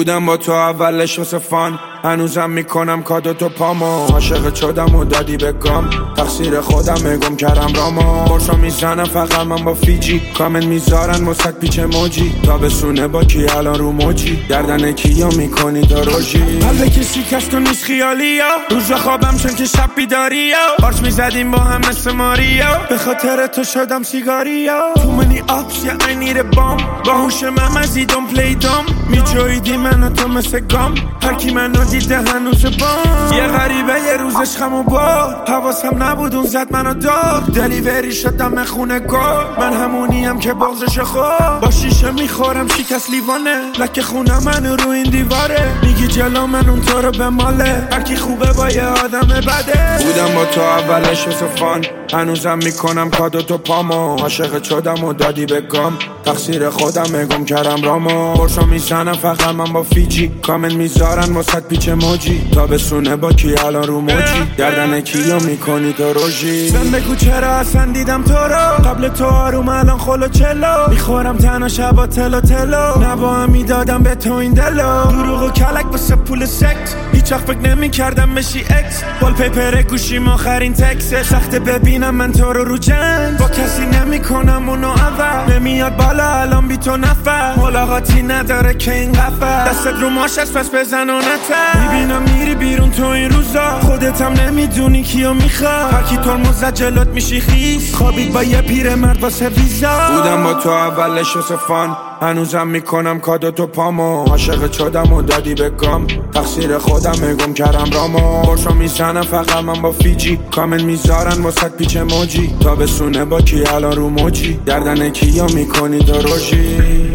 بودم با تو اولش واسه فان، هنوزم میکنم کادو تو پامو. عاشق شدم و دادی به گام، تقصیر خودم گم کردم رامو. برشو میزنم فقط من با فیجی، کامنت میذارن مستد پیچ موجی. تابسونه با کی الان رو موجی، گردن کیو میکنی تو روژی. قلب کسی کس تو نیست خیالی ها، روز خوابم چون که شب بیداری ها. پارچ میزدیم با هم مثل ماریا، به خاطر تو شدم سیگاری ها. تو منی آپس یا I need a bomb، با هوش من مزیدم پلی دام. میجویدی من و تو مثل گام، هرکی منو دیده هنوز بام. یه غریبه یه روزش خمو بار، حواسم نبود اون زد منو دار. دلیوری شدم خونه گار، من همونیم که بغزش خور. با شیشه میخورم شکست لیوانه، لکه خونه من رو این دیواره. میگی جلو من اون تو رو به ماله، هرکی خوبه با یه آدم بده. بودم با تو اولش واسه فان، هنوزم میکنم کادو تو پامو. عاشق شدم و دادی به گام، تقصیر خودم گم کردم رامو. برشو میزنم فقط من با فیجی، کامنت میذارن مستد پیچ موجی. تابسونه با کی الان رو موجی، گردن کیو میکنی تو روژی. بهم بگو چرا اصلا دیدم تو رو، قبل تو آروم الان خلو چلو. میخورم تنها شبا تلو تلو، نبا هم میدادم به تو این دلو. دروغ و کلک واسه پول سکس، هیچ وقت فکر نمیکردم بشی اکس. وال پیپر گوشیم آخرین تکسه، سخته ببینم من تو رو جنگ. با کسی نمیکنم اونو اول، نمیاد بالا الان بی تو نفر. ملاقاتی نداره که این قفل، دستت رو ماش است پس بزن و نتر. میبینم میری بیرون تو این روزا، خودت هم نمیدونی کیو میخواد. هرکی ترمز جلوت میشی خیس، خوابید با یه پیر مرد واسه ویزا. بودم با تو اولش واسه فان، هنوزم میکنم کادو تو پامو. عاشق شدم و دادی به گام، تقصیر خودم گم کردم رامو. برشو میزنم فقط من با فیجی، کامنت میذارن مستد پیچ موجی. تابسونه با کی الان رو موجی، گردن کیو میکنی تو روژی.